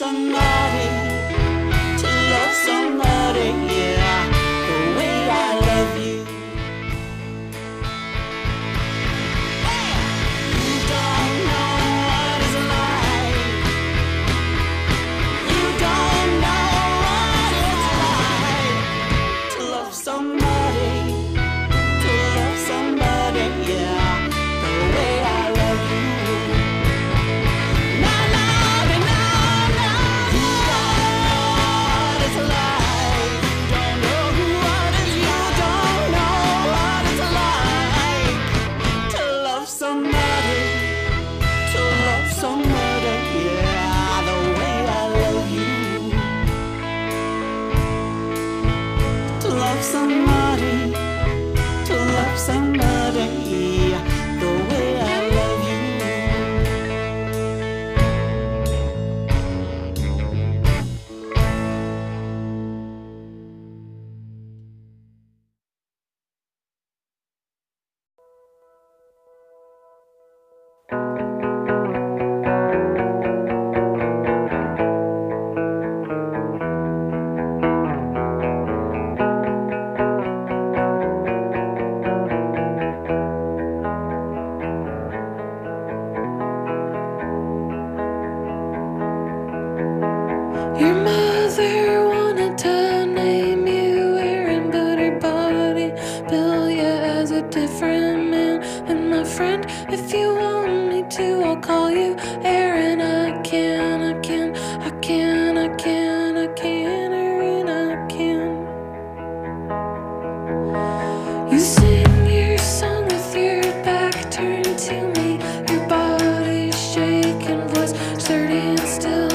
somebody, to love somebody, yeah, the way I love you. You don't know what it's like. You don't know what it's like to love somebody, yeah, the way I love you. No, no, no, no, you don't know what it's like. Don't know what it's, you don't know what it's like to love somebody, yeah, the way I love you. To love somebody, the way I love you. Your mother wanted to name you Aaron, but her body built you as a different man. And my friend, if you want me to, I'll call you Aaron. I can, Aaron, I can. You sing your song with your back turned to me, your body shaking, voice sturdy and still.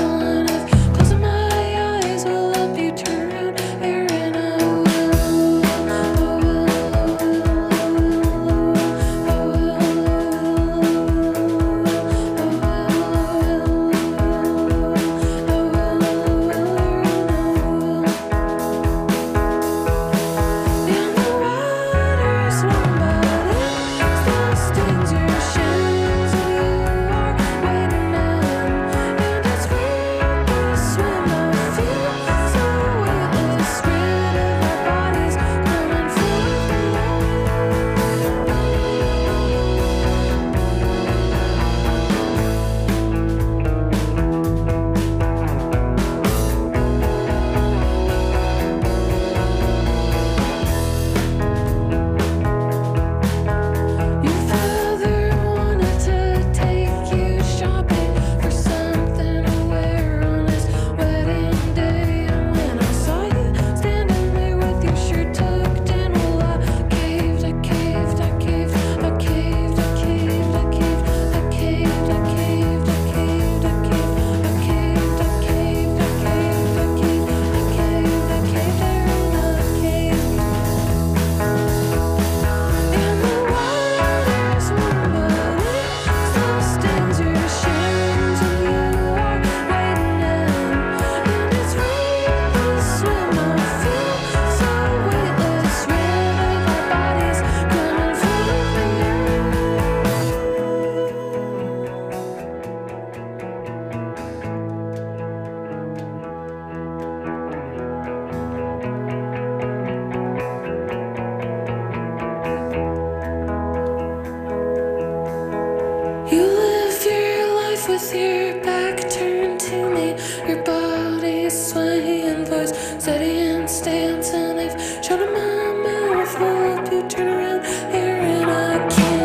You live your life with your back turned to me, your body swaying, voice steady and stance, and if shut up my mouth, will help you turn around here, and I can.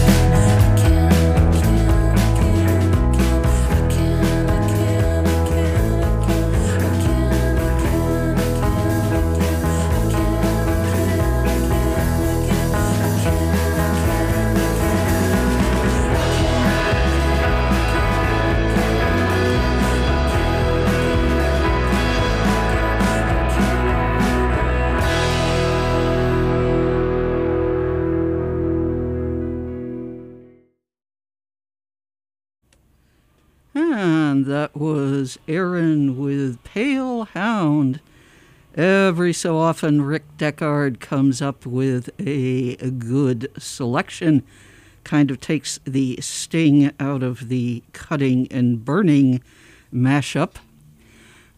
And that was Aaron with Pale Hound. Every so often, Rick Deckard comes up with a good selection. Kind of takes the sting out of the cutting and burning mashup.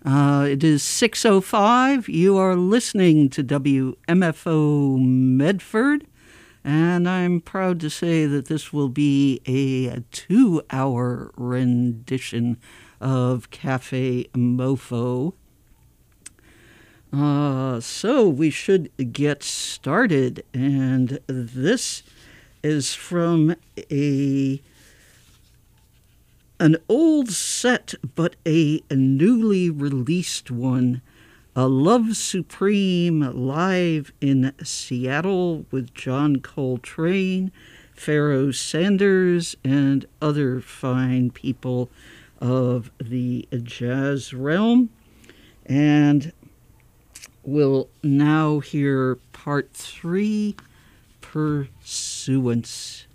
It is 6:05. You are listening to WMFO Medford, and I'm proud to say that this will be a 2-hour rendition of Cafe Mofo. So we should get started, and this is from an old set, but a newly released one. A Love Supreme live in Seattle with John Coltrane, Pharoah Sanders, and other fine people of the jazz realm. And we'll now hear part 3, Pursuance.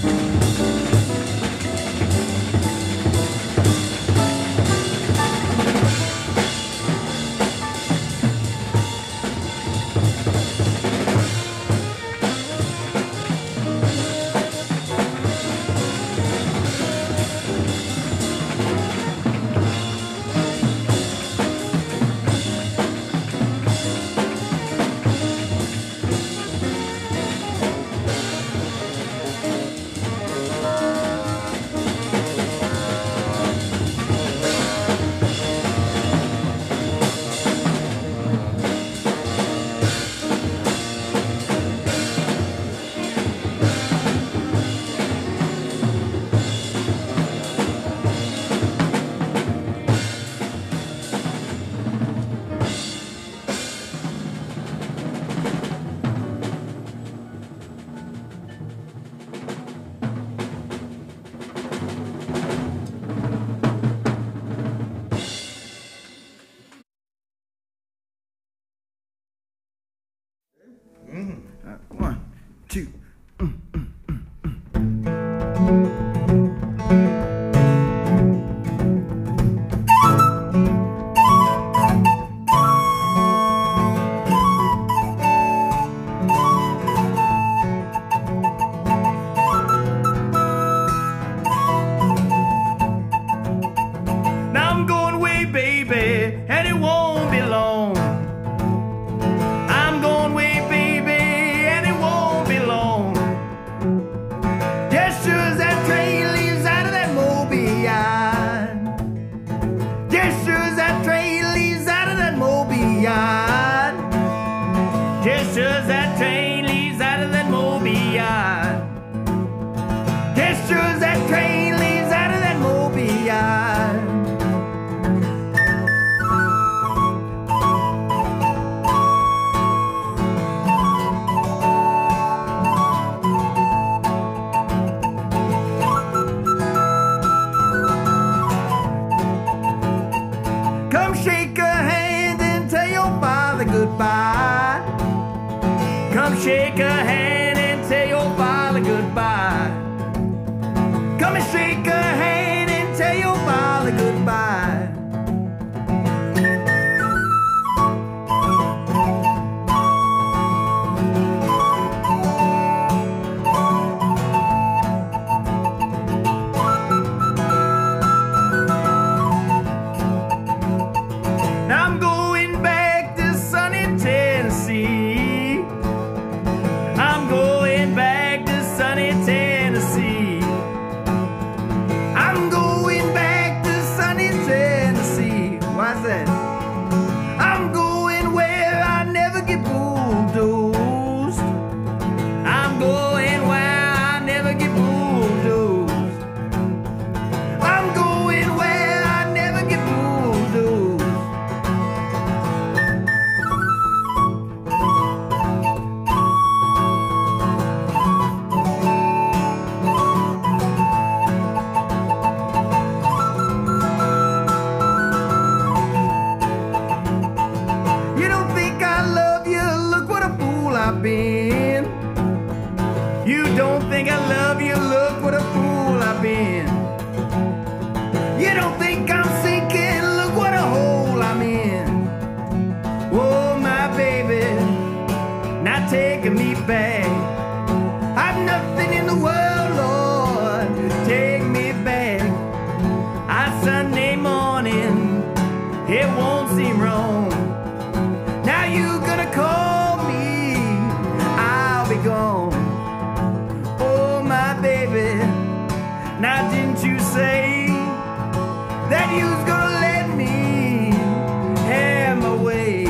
One, two. Now I'm going away, baby, and it won't be long. I'm going away, baby, and it won't be long. Just sure as that train leaves out of that Mobian. Just sure as that train leaves out of that Mobian. Just sure as that train leaves out of that Mobian. Just sure as that train leaves out of that Mobian. Come shake a hand and tell your father goodbye. Come shake a hand and tell your father goodbye. Come and shake a hand and tell your father goodbye. Now I'm going back to sunny Tennessee. I'm going back to sunny Tennessee. I'm going back to sunny Tennessee. Why's that? I'm going where I never get bulldozed. I'm going where I never get bulldozed. I'm going where I never get bulldozed. You don't think I love you? Look what a fool I've been. You don't think I love you? Look what a fool I've been. You don't think I'm sinking? Look what a hole I'm in. Oh, my baby, not taking me back. I've nothing in the world, Lord, take me back. On Sunday morning, it won't seem wrong. Now you gonna call me, I'll be gone. Oh, my baby, now didn't you say that you was gonna let me have my way?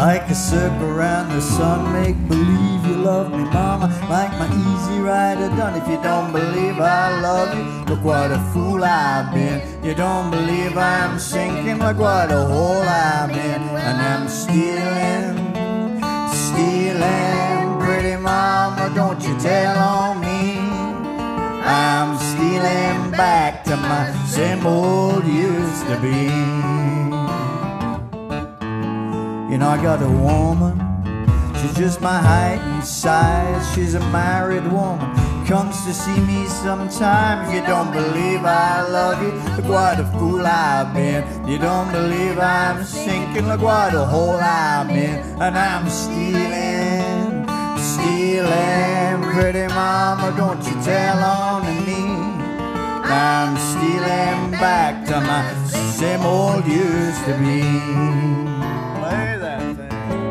Like a circle around the sun, make believe you love me, mama. Like my easy rider done. If you don't believe I love you, look what a fool I've been. You don't believe I'm sinking, look what a hole I'm in. And I'm stealing, stealing, pretty mama, don't you tell on me. I'm stealing back to my same old used to be. You know, I got a woman, she's just my height and size. She's a married woman, comes to see me sometime. If you don't believe I love you, look what a fool I've been. You don't believe I'm sinking, look what a hole I'm in. And I'm stealing, stealing, pretty mama, don't you tell on me. I'm stealing back to my same old used to be. Play that thing.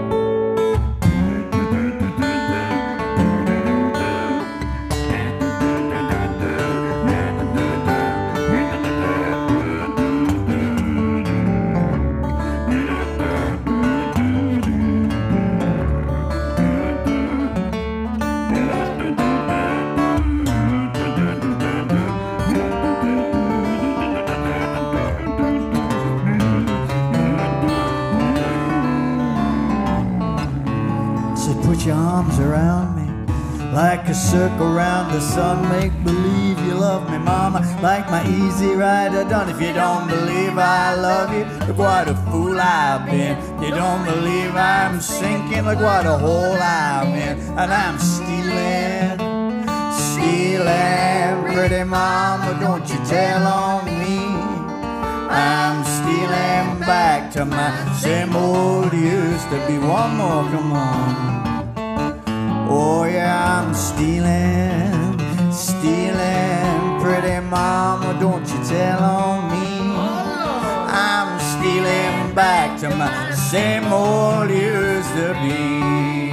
Put your arms around me, like a circle around the sun. Make believe you love me, mama, like my easy rider done. If you don't believe I love you, look what a fool I've been. You don't believe I'm sinking, look what a hole I'm in. And I'm stealing, stealing, pretty mama, don't you tell on me. I'm stealing back to my same old used to be. One more, come on. Oh yeah, I'm stealing, stealing, pretty mama, don't you tell on me. I'm stealing back to my same old used to be.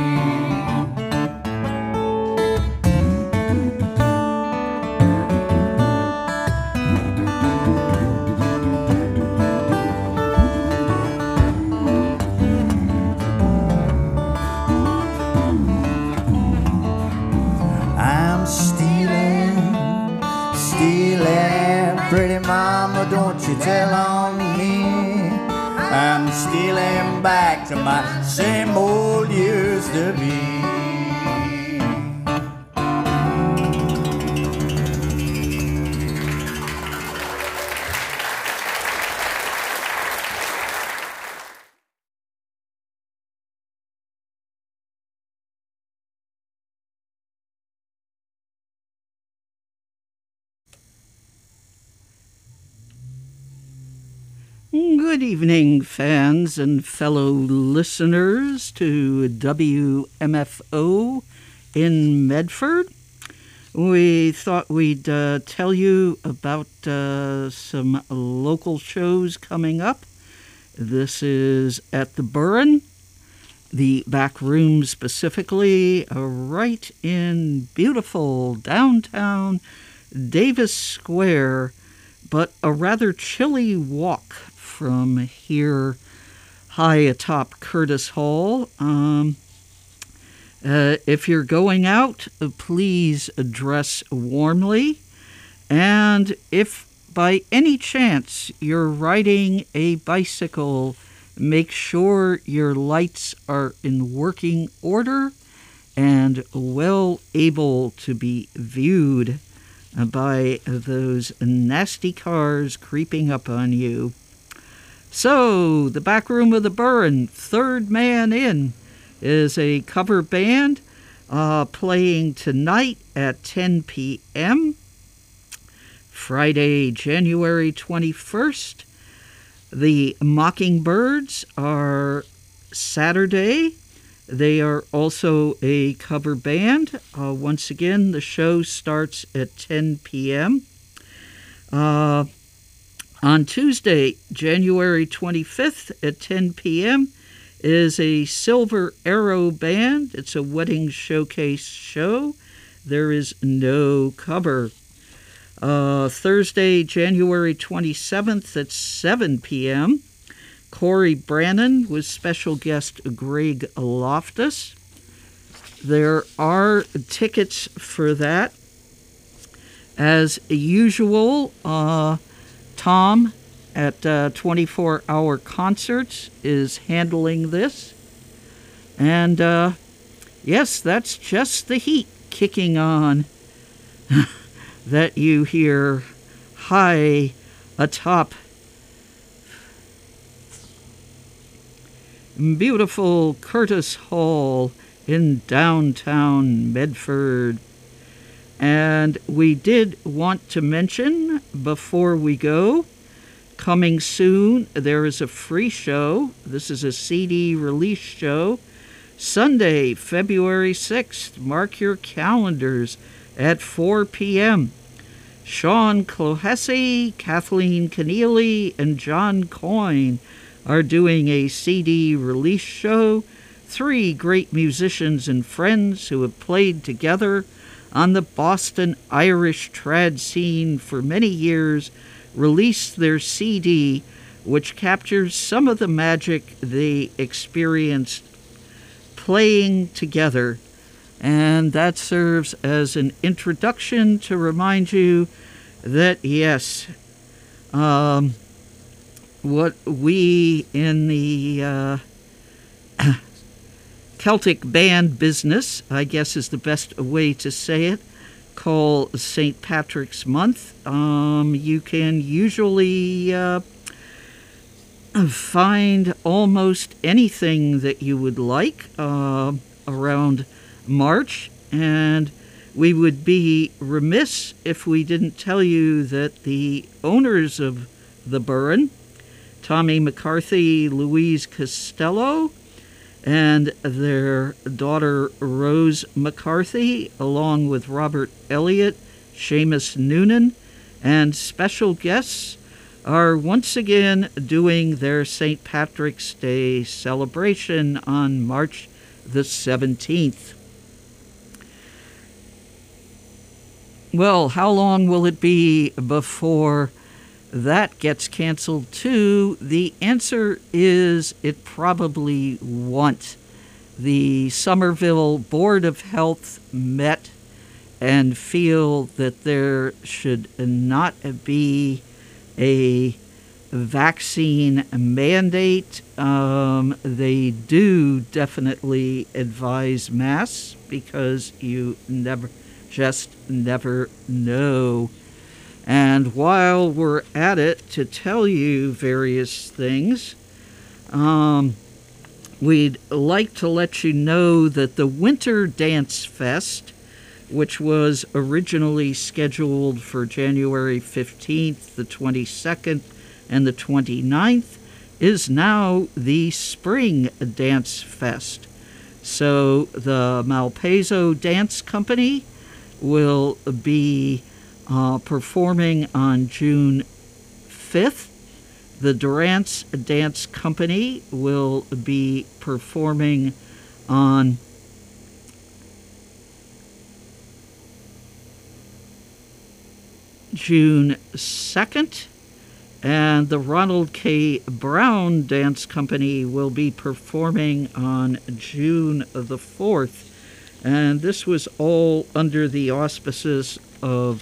Pretty mama, don't you tell on me. I'm stealing back to my same old used to be. Good evening, fans and fellow listeners to WMFO in Medford. We thought we'd tell you about some local shows coming up. This is at the Burren, the back room specifically, right in beautiful downtown Davis Square, but a rather chilly walk from here high atop Curtis Hall. If you're going out, please dress warmly. And if by any chance you're riding a bicycle, make sure your lights are in working order and well able to be viewed by those nasty cars creeping up on you. So, the back room of the Burren, Third Man In, is a cover band playing tonight at 10 p.m. Friday, January 21st. The Mockingbirds are Saturday. They are also a cover band. Once again, the show starts at 10 p.m. On Tuesday, January 25th at 10 p.m. is a Silver Arrow Band. It's a wedding showcase show. There is no cover. Thursday, January 27th at 7 p.m. Corey Brannon with special guest Greg Loftus. There are tickets for that. As usual, Tom at 24 Hour Concerts is handling this. And yes, that's just the heat kicking on that you hear high atop beautiful Curtis Hall in downtown Medford. And we did want to mention before we go, coming soon, there is a free show. This is a CD release show. Sunday, February 6th. Mark your calendars at 4 p.m. Sean Clohessy, Kathleen Keneally, and John Coyne are doing a CD release show. 3 great musicians and friends who have played together on the Boston Irish trad scene for many years released their CD, which captures some of the magic they experienced playing together. And that serves as an introduction to remind you that, yes, what we in the Celtic band business, I guess is the best way to say it, call St. Patrick's Month. You can usually find almost anything that you would like around March, and we would be remiss if we didn't tell you that the owners of the Burren, Tommy McCarthy, Louise Costello, and their daughter Rose McCarthy, along with Robert Elliott, Seamus Noonan, and special guests, are once again doing their St. Patrick's Day celebration on March the 17th. Well, how long will it be before that gets canceled too? The answer is it probably won't. The Somerville Board of Health met and feel that there should not be a vaccine mandate. They do definitely advise masks because you never know. And while we're at it, to tell you various things, we'd like to let you know that the Winter Dance Fest, which was originally scheduled for January 15th, the 22nd, and the 29th, is now the Spring Dance Fest. So the Malpaiso Dance Company will be performing on June 5th. The Durant's Dance Company will be performing on June 2nd. And the Ronald K. Brown Dance Company will be performing on June the 4th. And this was all under the auspices of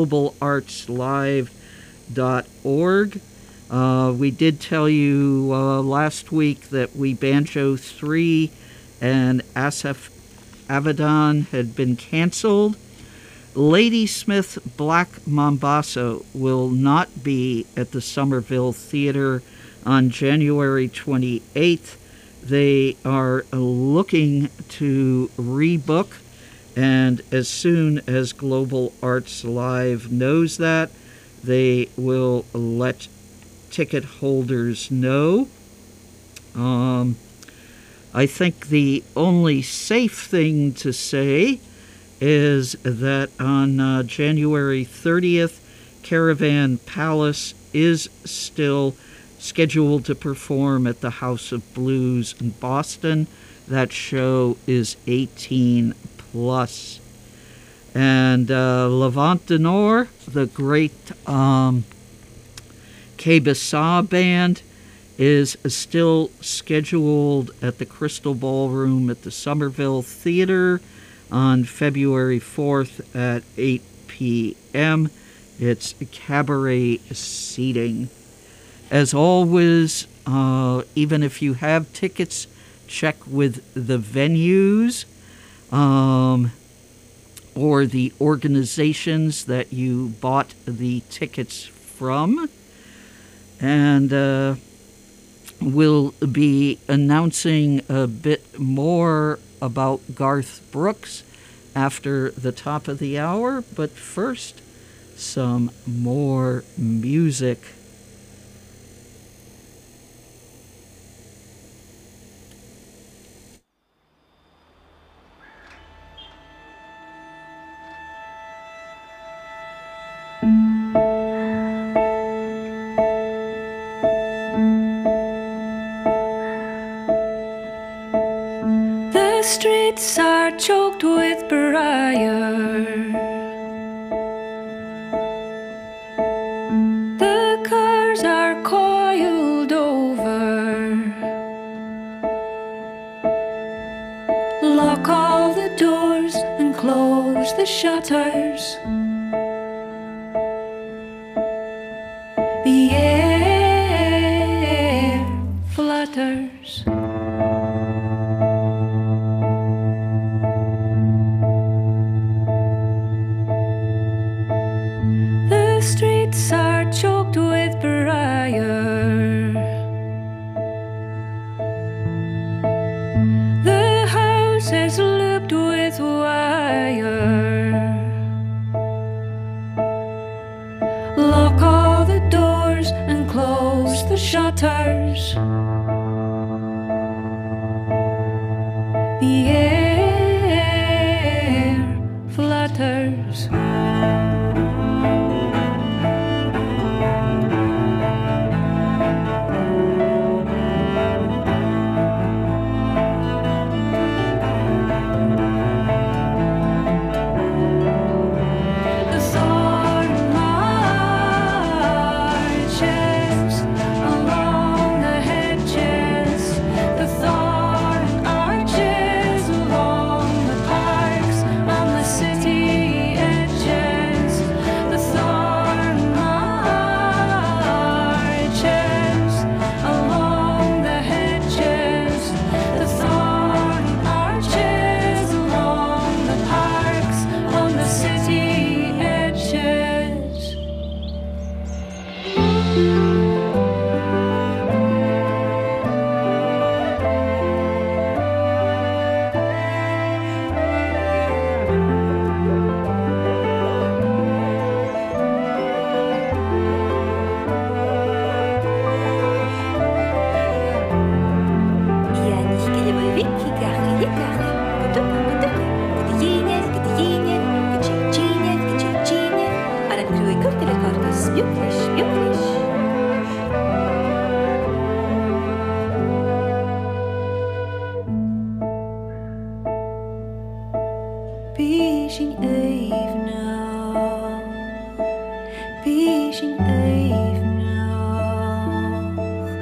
globalartslive.org. We did tell you last week that We Banjo 3 and Asaf Avedon had been canceled. Ladysmith Black Mambazo will not be at the Somerville Theater on January 28th. They are looking to rebook, and as soon as Global Arts Live knows that, they will let ticket holders know. I think the only safe thing to say is that on January 30th, Caravan Palace is still scheduled to perform at the House of Blues in Boston. That show is 18 plus. And Levant du Nord, the great Québécois band, is still scheduled at the Crystal Ballroom at the Somerville Theater on February 4th at 8 p.m. It's cabaret seating. As always, even if you have tickets, check with the venues or the organizations that you bought the tickets from. And we'll be announcing a bit more about Garth Brooks after the top of the hour. But first, some more music. The streets are choked with briar. The cars are coiled over. Lock all the doors and close the shutters. The air flutters. The streets are choked with briar. The house is looped with wire. Lock all the doors and close the shutters. The air flutters. The thorn marches along the hedges. The thorn arches along the parks on the city edges. The thorn marches along the hedges. The thorn arches along the parks on the city edges. Я низколевый кигахи, а на краю картеля карта спюклиш. Beijing evenacht, Beijing evenacht.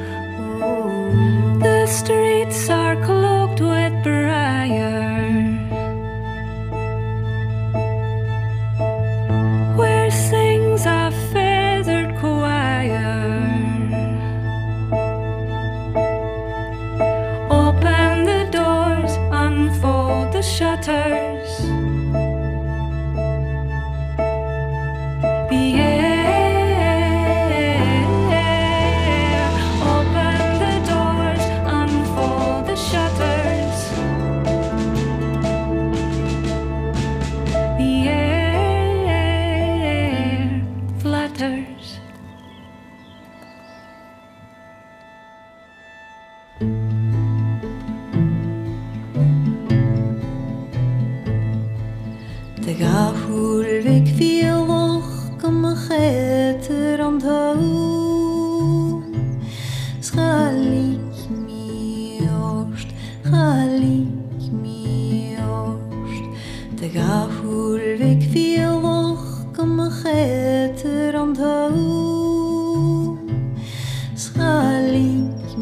The streets are cloaked with briar, where sings a feathered choir. Open the doors, unfold the shutters. The air, open the doors, unfold the shutters. The air flutters. De gahulvik viel och kom a cheter an tau. Schalik mi orst. De gahulvik viel och kom a cheter an tau. Schalik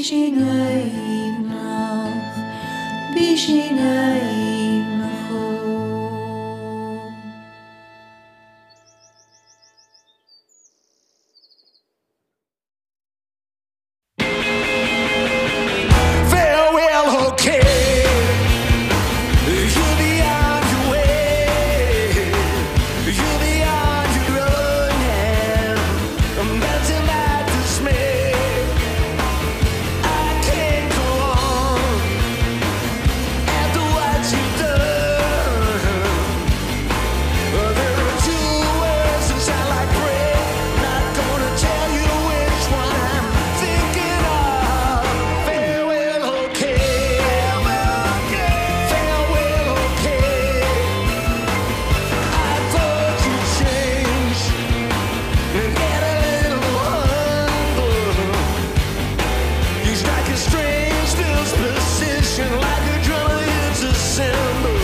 Farewell, okay. You'll be on your way. You'll be on your own now. That's my dismay. I can't go on after what you've done. There are two words that sound like prayer. Not gonna tell you which one I'm thinking of. Farewell, okay. Farewell, okay. I thought you'd change and get a little humble. You strike a strange disposition like a drummer hits a cymbal.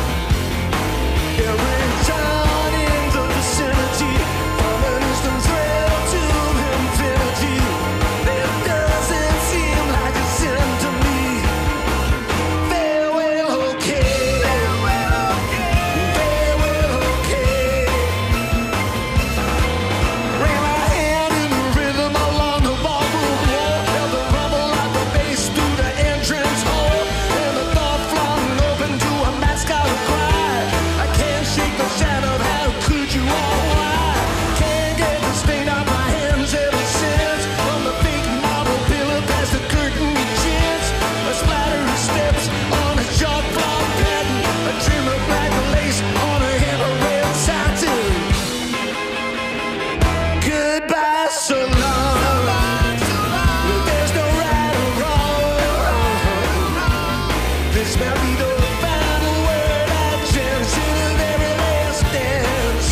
Every town in the vicinity, from an instant thrill to infinity, it doesn't seem like a sin to me. Farewell, okay. Farewell, okay. Ran my hand in the rhythm along the ballroom wall, felt the rumble of the bass through the entrance hole, and the door flung open to a mascot cry. I can't shake the shadow of how could you all why? Can't get the stain off my hands ever since. From the fake marble pillar past the curtain chintz, a splatter of steps on a chalk block pattern, a trim of black lace on a hem of red satin. Goodbye, so long. There's no right or wrong. This might be the final word I chance in a very last dance.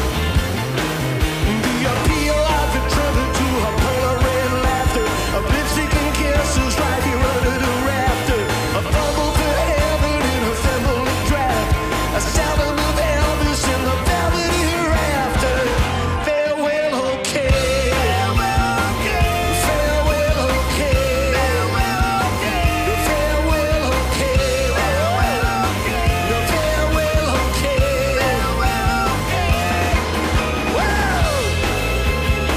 The appeal of the trumpet to a polar red laughter, a lip-seeking kisses right here under the rafter, a fumble for heaven in a thimble of draft, a salmon of Elvis in the velvety rafter. Farewell, okay. Farewell, okay. Farewell, okay. Farewell, okay. Whoa!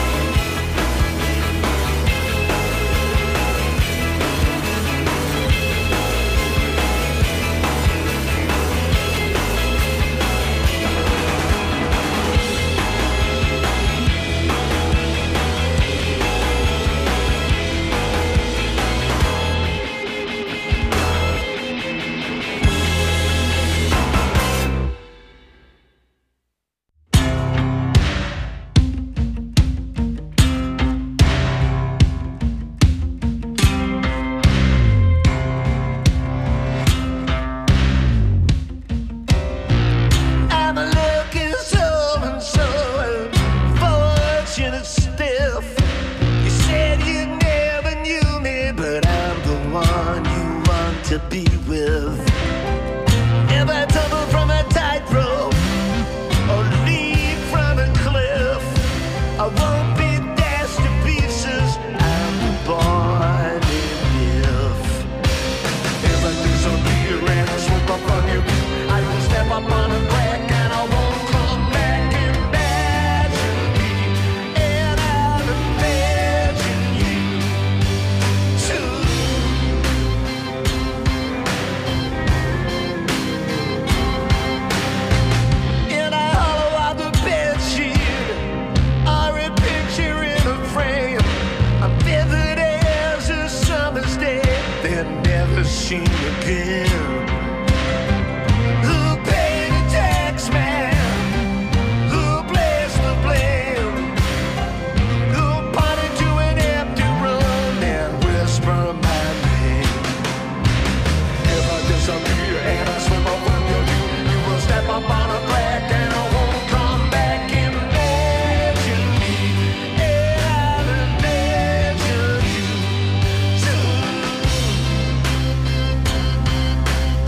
I'm looking so and so fortunate stiff. You said you never knew me, but I'm the one you want to be with. If I tumble from a tightrope or leap from a cliff, I won't be dashed to pieces. I'm born to live. If I disappear and I slip up on you, I will step up on a crack and I won't come back. Imagine me and I'll imagine you too. In a hollow of the bedsheet, or a picture in a frame, I'm vivid as a summer's day, then never seen again. Who paid the tax man? Who placed the blame? Who pointed to an empty room and whispered my name? If I disappear and I swim up under you, you will step up on a crack and I won't come back. Imagine me and I'll imagine you too.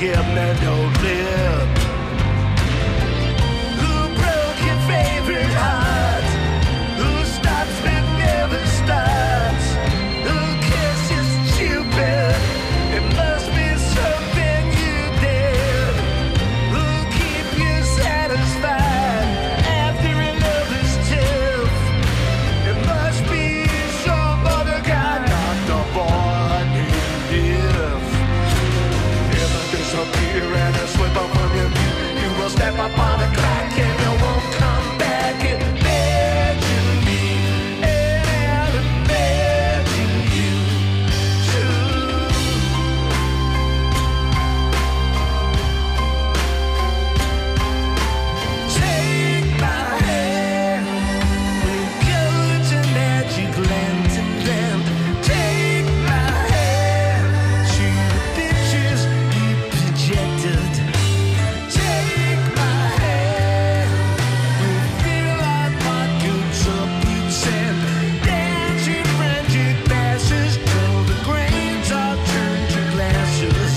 give me no lip? Who broke your favorite heart? Who stops but never starts? Who kisses Cupid? It must be something you did. Who keep you satisfied after another's tip? It must be some other guy, not the boy named Diff. If I disappear and I slip up from your view, you will step up on the crack and you won't come back. Imagine me and I'll imagine you too. Take my hand, we'll go to magic land and then take my hand to the pictures you projected. Take my hand, we'll feel like what goes up you'd send. Dancing frantic passes till the grains are turned to glasses.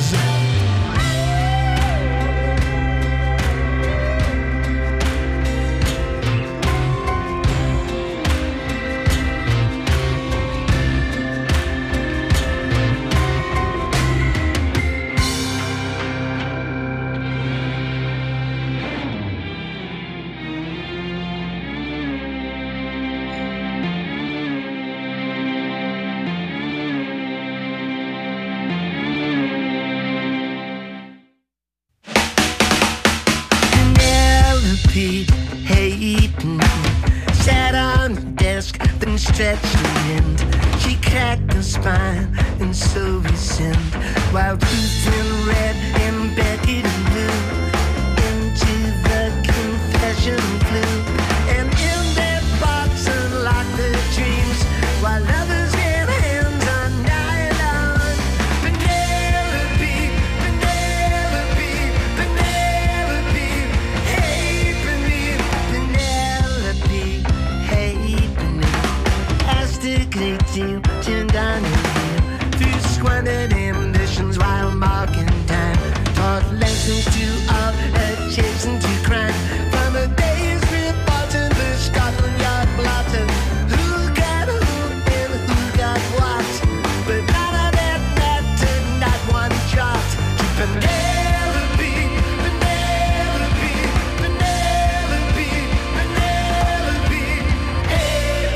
Penelope hating sat on the desk, then stretched her end. She cracked her spine and so resent, while Ruth in red and Beckett in blue into the confession flew. And in their box unlocked their dreams, while others had hands on nylon. Penelope, Penelope, Penelope, hey Penelope, hey Penelope. As the great deal turned on her heel, through squandered ambitions while marking time, taught lessons to all adjacent to crime. From a day's report to the Scotland Yard blotting, who got who and who got what, but none of that mattered, not one jot. To Penelope, Penelope, Penelope, Penelope, hey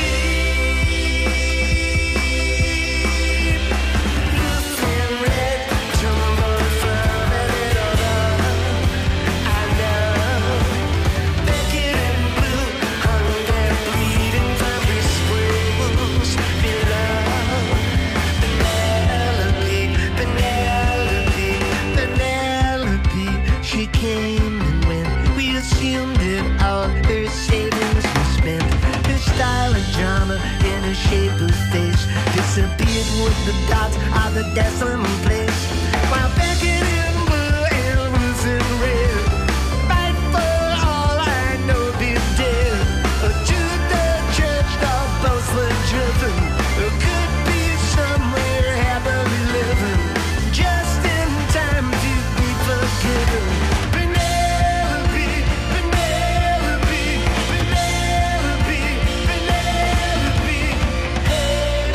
Ruth in red tumbled from another. I know Beckett in blue hung there bleeding from his springs below. Penelope, Penelope, Penelope, she came and went. We assumed that all her savings were spent. Her style of drama in her shape of face disappeared with the dots of the decimal place. While Beckett in blue and Ruth in red fight for all I know be dead. To the church door both were driven. Could be somewhere happily living, just in time to be forgiven. Penelope, Penelope, Penelope, Penelope, hey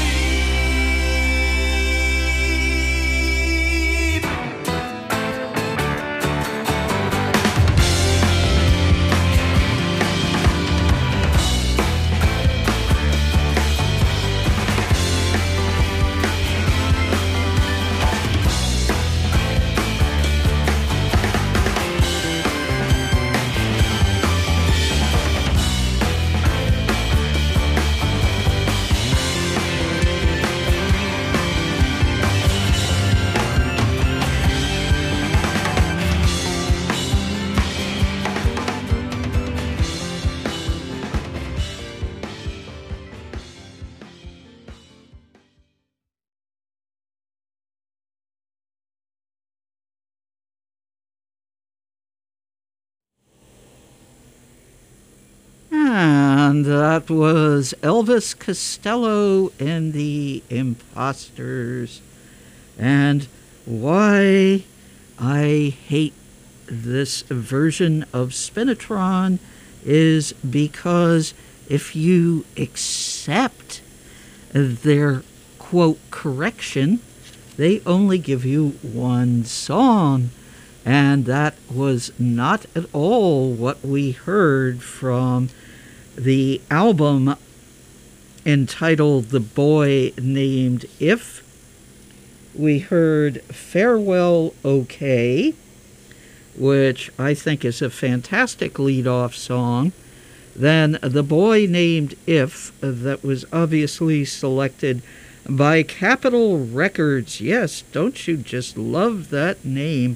And that was Elvis Costello and the Imposters. And why I hate this version of Spinatron is because if you accept their quote correction, they only give you one song, and that was not at all what we heard from the album entitled The Boy Named If. We heard Farewell OK, which I think is a fantastic lead-off song. Then The Boy Named If, that was obviously selected by Capitol Records. Yes, don't you just love that name?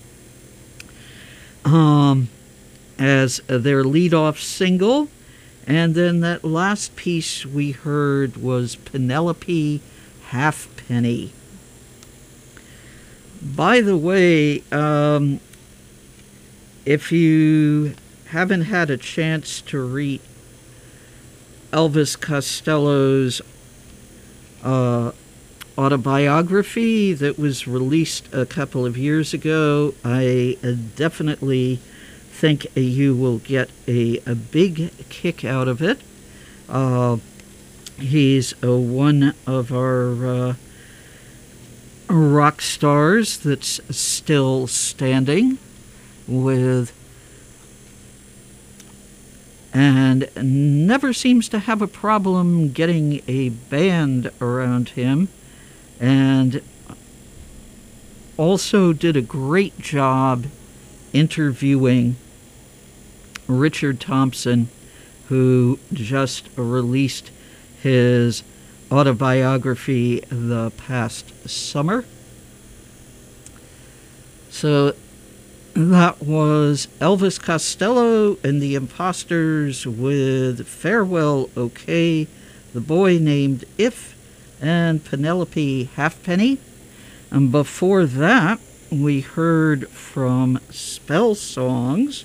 As their lead-off single. And then that last piece we heard was Penelope Halfpenny. By the way, if you haven't had a chance to read Elvis Costello's autobiography that was released a couple of years ago, I definitely think you will get a big kick out of it. He's one of our rock stars that's still standing and never seems to have a problem getting a band around him, and also did a great job interviewing Richard Thompson, who just released his autobiography the past summer. So that was Elvis Costello and the Imposters with Farewell OK, The Boy Named If, and Penelope Halfpenny. And before that, we heard from Spell Songs,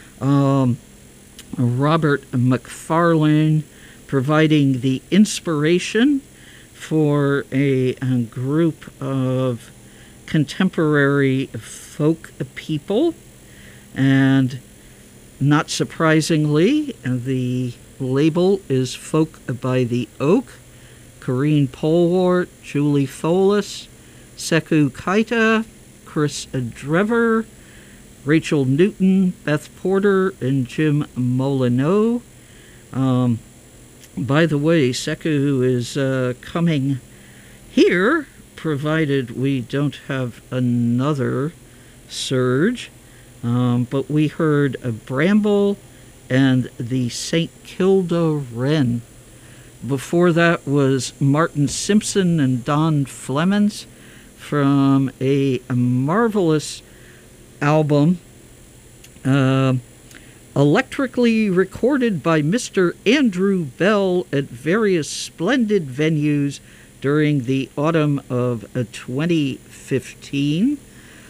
Robert McFarlane providing the inspiration for a group of contemporary folk people. And not surprisingly, the label is Folk by the Oak. Corrine Polwart, Julie Folis, Sekou Kaita, Chris Drever, Rachel Newton, Beth Porter, and Jim Molineaux. By the way, Sekou is coming here, provided we don't have another surge. But we heard Bramble and the St. Kilda Wren. Before that was Martin Simpson and Don Flemons from a marvelous album, electrically recorded by Mr. Andrew Bell at various splendid venues during the autumn of 2015.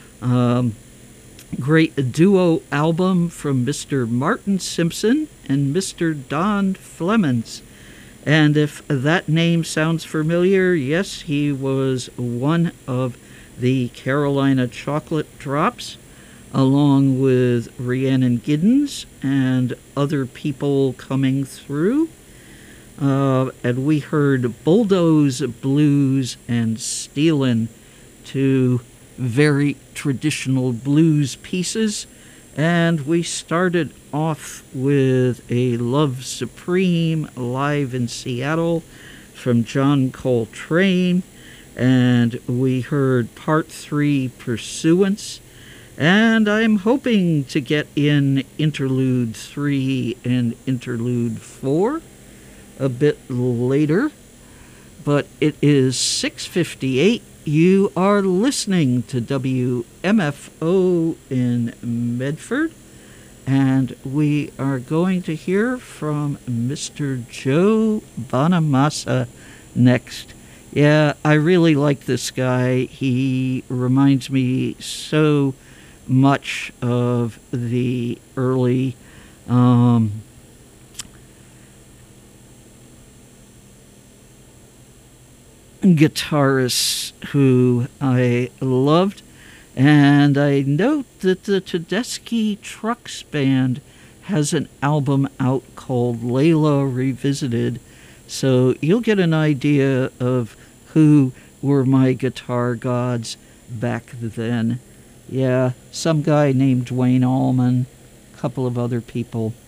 Great duo album from Mr. Martin Simpson and Mr. Don Flemons. And if that name sounds familiar, yes, he was one of the Carolina Chocolate Drops, along with Rhiannon Giddens and other people coming through. And we heard Bulldoze Blues and Stealin', two very traditional blues pieces. And we started off with a Love Supreme live in Seattle from John Coltrane. And we heard Part 3 Pursuance. And I'm hoping to get in Interlude 3 and Interlude 4 a bit later. But it is 6:58. You are listening to WMFO in Medford, and we are going to hear from Mr. Joe Bonamassa next. Yeah, I really like this guy. He reminds me so much of the early guitarists who I loved. And I note that the Tedeschi Trucks Band has an album out called Layla Revisited, so you'll get an idea of who were my guitar gods back then. Yeah, some guy named Dwayne Allman, a couple of other people.